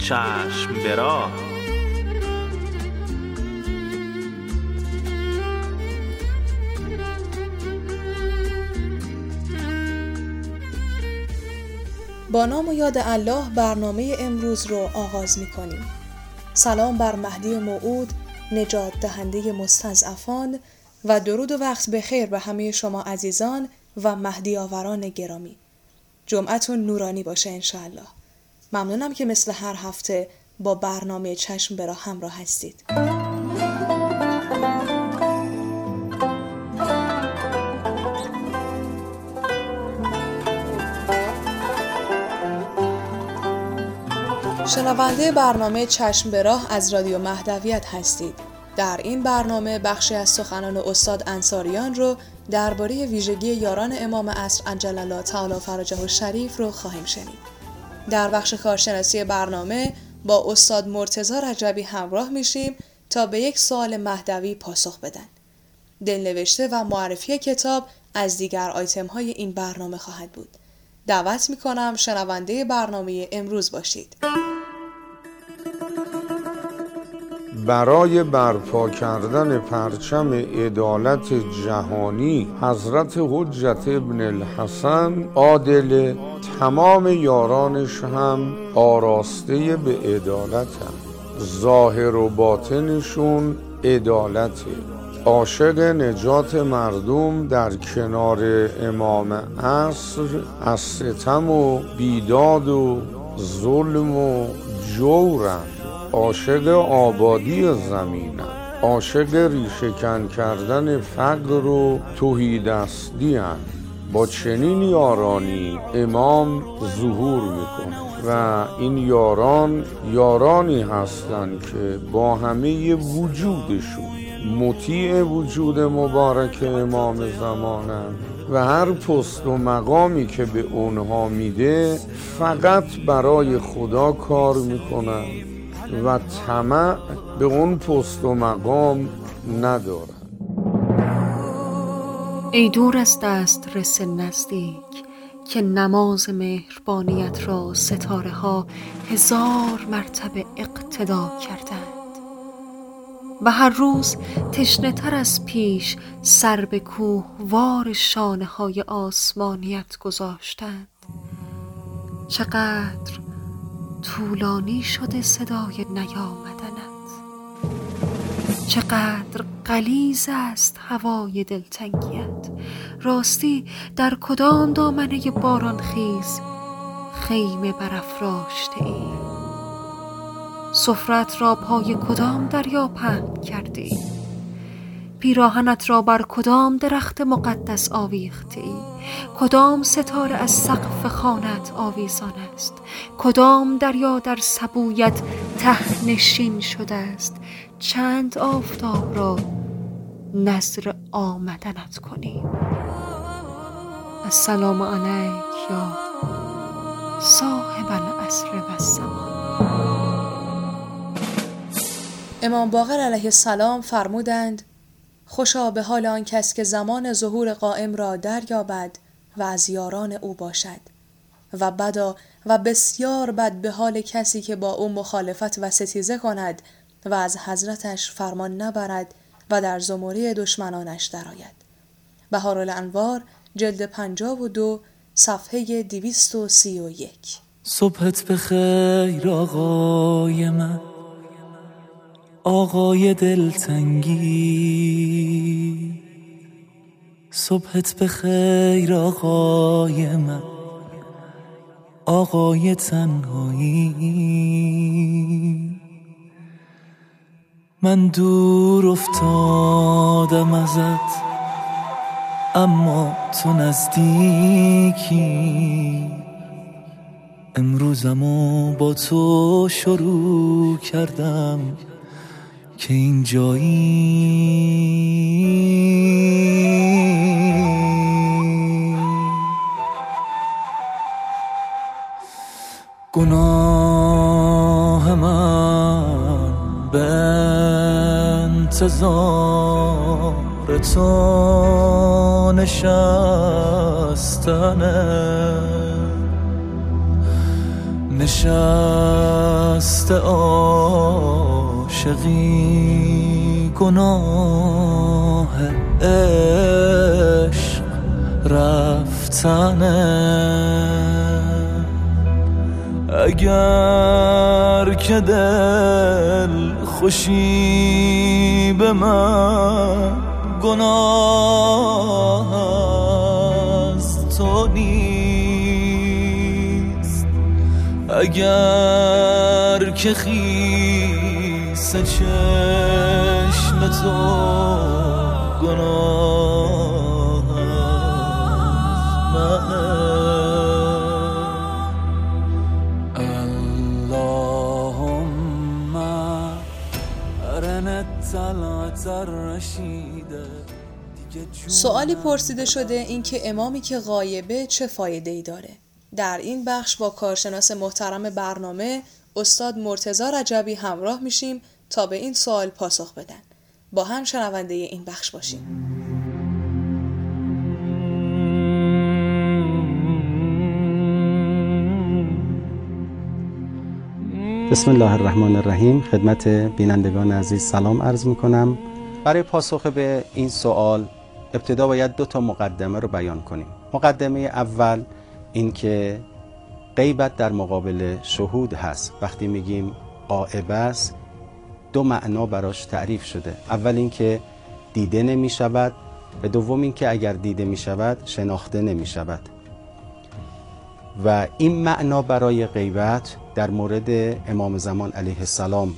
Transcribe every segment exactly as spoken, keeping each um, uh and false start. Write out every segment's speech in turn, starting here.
چشم به راه. با نام و یاد الله برنامه امروز رو آغاز می کنیم. سلام بر مهدی موعود، نجات دهنده مستضعفان، و درود و وقت بخیر به همه شما عزیزان و مهدی آوران گرامی. جمعتون نورانی باشه انشاءالله. ممنونم که مثل هر هفته با برنامه چشم به راه همراه هستید. شنونده برنامه چشم به راه از رادیو مهدویت هستید. در این برنامه بخشی از سخنان استاد انصاریان رو درباره ویژگی یاران امام عصر عجل الله تعالی فرجه الشریف رو خواهیم شنید. در بخش کارشناسی برنامه با استاد مرتضی رجبی همراه میشیم تا به یک سوال مهدوی پاسخ بدن. دلنوشته و معرفی کتاب از دیگر آیتم های این برنامه خواهد بود. دعوت میکنم شنونده برنامه امروز باشید. برای برپا کردن پرچم عدالت جهانی حضرت حجت ابن الحسن عادل، تمام یارانش هم آراسته به عدالت هم. ظاهر و باطنشون عدالته. عاشق نجات مردم در کنار امام عصر از ستم و بیداد و ظلم و جورن. عاشق آبادی زمینن. عاشق ریشه‌کن کردن فقر و تهیدستی هن. با چنین یارانی امام ظهور میکنه و این یاران یارانی هستند که با همه وجودشون مطیع وجود مبارک امام زمانن و هر پست و مقامی که به اونها میده فقط برای خدا کار میکنن و طمع به اون پست و مقام ندارن. ای دور از دسترس نزدیک که نماز مهربانیت را ستاره ها هزار مرتبه اقتدا کردند و هر روز تشنه تر از پیش سر به کوه وار شانه های آسمانیت گذاشتند. چقدر طولانی شده صدای نیامدنت، چقدر غلیظ است هوای دلتنگیت. راستی در کدام دامنه باران خیز خیمه برافراشته ای؟ سفرت را پای کدام دریا پهن کرده ای؟ پیراهنت را بر کدام درخت مقدس آویخته ای؟ کدام ستاره از سقف خانت آویزان است؟ کدام دریا در سبویت ته نشین شده است؟ چند آفتاب را نذر آمدنت کنیم؟ السلام علیک یا صاحب العصر و الزمان. امام باقر علیه السلام فرمودند: خوشا به حال آن کس که زمان ظهور قائم را دریابد و از یاران او باشد، و بدا و بسیار بد به حال کسی که با او مخالفت و ستیزه کند و از حضرتش فرمان نبرد و در زمره دشمنانش درآید. بهارالانوار جلد پنجاه و دو صفحه دویست و سی و یک. صبحت بخیر آقای من، آقای دلتنگی. صبحت بخیر آقای من، آقای تنهایی. من دور افتادم ازت اما تو نزدیکی. امروزمو با تو شروع کردم که این جایی. گناه من به انتظار تو نشستنه، نشست عاشقی گناه عشق رفتنه، اگر که دل خوشی به من گناه از تو نیست، اگر که خیس چشم تو گناه از منه. اللهم ارنا الطلعة الرشیده. سوالی پرسیده شده این که امامی که غایبه چه فایده ای داره؟ در این بخش با کارشناس محترم برنامه استاد مرتضی رجبی همراه میشیم تا به این سوال پاسخ بدن. با هم شنونده این بخش باشیم. بسم الله الرحمن الرحیم. خدمت بینندگان عزیز سلام عرض میکنم. برای پاسخ به این سوال ابتدا باید دو تا مقدمه رو بیان کنیم. مقدمه اول این که غیبت در مقابل شهود هست. وقتی میگیم غائب است دو معنا براش تعریف شده. اول این که دیده نمی شود و دوم این که اگر دیده می شود شناخته نمی شود. و این معنا برای غیبت در مورد امام زمان علیه السلام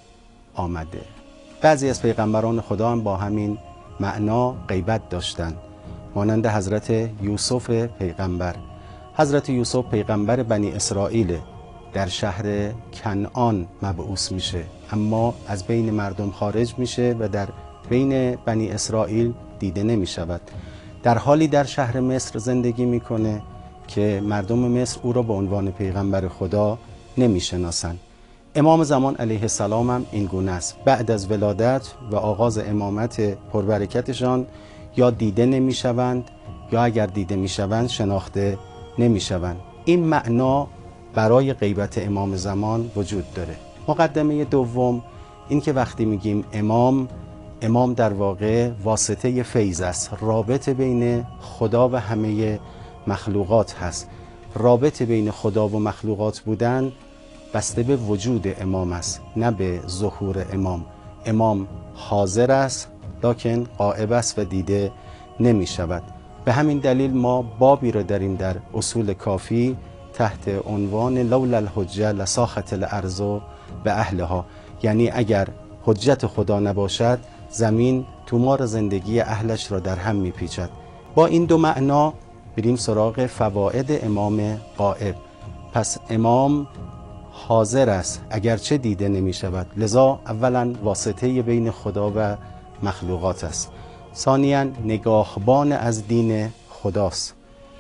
آمده. بعضی از پیغمبران خدا هم با همین معنا غیبت داشتند، مانند حضرت یوسف پیغمبر. حضرت یوسف پیغمبر بنی اسرائیل، در شهر کنعان مبعوث میشه، اما از بین مردم خارج میشه و در بین بنی اسرائیل دیده نمیشود. در حالی در شهر مصر زندگی میکنه که مردم مصر او را به عنوان پیغمبر خدا نمیشناسند. امام زمان علیه السلام هم این گونه است. بعد از ولادت و آغاز امامت پربرکتشان یا دیده نمیشوند یا اگر دیده میشوند شناخته نمیشوند. این معنا برای غیبت امام زمان وجود داره. مقدمه دوم این که وقتی میگیم امام، امام در واقع واسطه فیض است، رابطه بین خدا و همه مخلوقات هست. رابطه بین خدا و مخلوقات بودن بسته به وجود امام است، نه به ظهور امام. امام حاضر است لکن غائب است و دیده نمی شود. به همین دلیل ما بابی را داریم در اصول کافی تحت عنوان لولا الحجه لساخت الارض به اهلها، یعنی اگر حجت خدا نباشد زمین تومار زندگی اهلش را در هم می پیچد. با این دو معنا بریم سراغ فواید امام غائب. پس امام حاضر است اگرچه دیده نمی شود، لذا اولا واسطه بین خدا و مخلوقات است. ثانیاً نگاهبان از دین خداست.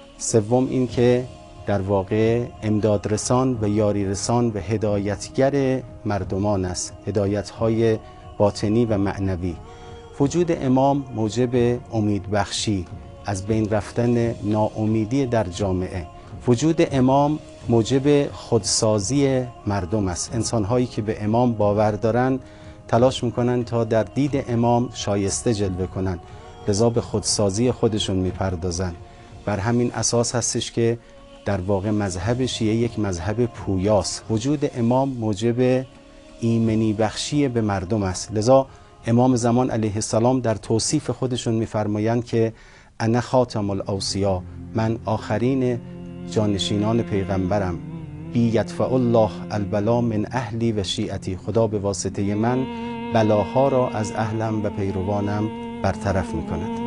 سوم این که در واقع امدادرسان و یاریرسان و هدایتگر مردمان است، هدایت‌های باطنی و معنوی. وجود امام موجب امیدبخشی، از بین رفتن ناامیدی در جامعه. وجود امام موجب خودسازی مردم است. انسان‌هایی که به امام باور دارند تلاش میکنن تا در دید امام شایسته جلوه کنند، لذا به خودسازی خودشون میپردازن. بر همین اساس هستش که در واقع مذهب شیعه یک مذهب پویاست. وجود امام موجب ایمنی بخشی به مردم است. لذا امام زمان علیه السلام در توصیف خودشون میفرمایند که انا خاتم الاوصیا، من آخرین جانشینان پیغمبرم. بی یدفع الله البلا من اهلی و شیعتی، خدا به واسطه من بلاها را از اهلم و پیروانم برطرف می کند.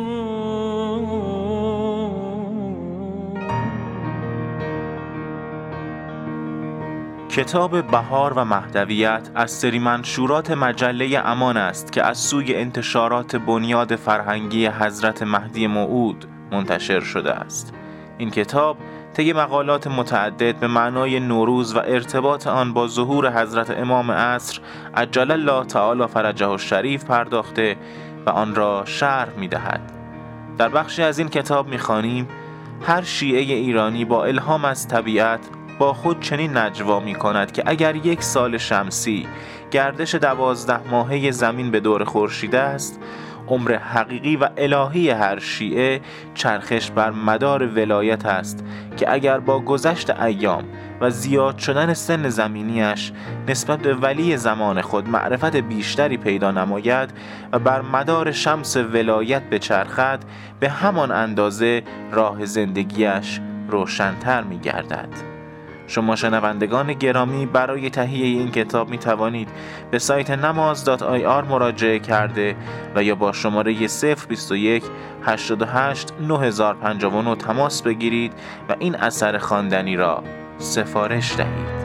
کتاب بهار و مهدویت از سری منشورات مجله امان است که از سوی انتشارات بنیاد فرهنگی حضرت مهدی موعود منتشر شده است. این کتاب طی مقالات متعدد به معنای نوروز و ارتباط آن با ظهور حضرت امام عصر عجل الله تعالی فرجه الشریف پرداخته و آن را شرح می‌دهد. در بخشی از این کتاب می‌خوانیم: هر شیعه ایرانی با الهام از طبیعت با خود چنین نجوا می کند که اگر یک سال شمسی گردش دوازده ماهه زمین به دور خورشید است، عمر حقیقی و الهی هر شیعه چرخش بر مدار ولایت است که اگر با گذشت ایام و زیاد شدن سن زمینیش نسبت به ولی زمان خود معرفت بیشتری پیدا نماید و بر مدار شمس ولایت بچرخد، به همان اندازه راه زندگیش روشن‌تر می گردد. شما شنوندگان گرامی برای تهیه این کتاب می توانید به سایت نماز دات آی آر مراجعه کرده و یا با شماره صفر بیست و یک هشتاد و هشت نه هزار و پنجاه و نه تماس بگیرید و این اثر خواندنی را سفارش دهید.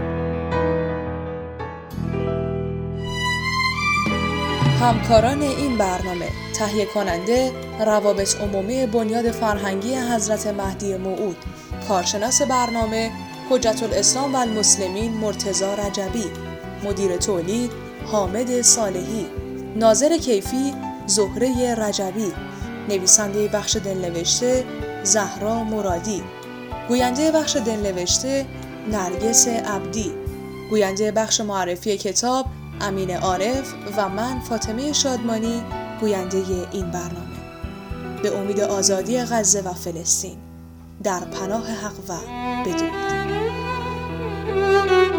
همکاران این برنامه: تهیه کننده روابط عمومی بنیاد فرهنگی حضرت مهدی موعود، کارشناس برنامه حجت الاسلام و المسلمین مرتضی رجبی، مدیر تولید حامد صالحی، ناظر کیفی زهره رجبی، نویسنده بخش دلنوشته زهرا مرادی، گوینده بخش دلنوشته نرگس عبدی، گوینده بخش معرفی کتاب امین عارف و من فاطمه شادمانی، گوینده این برنامه. به امید آزادی غزه و فلسطین، در پناه حق و بدرود.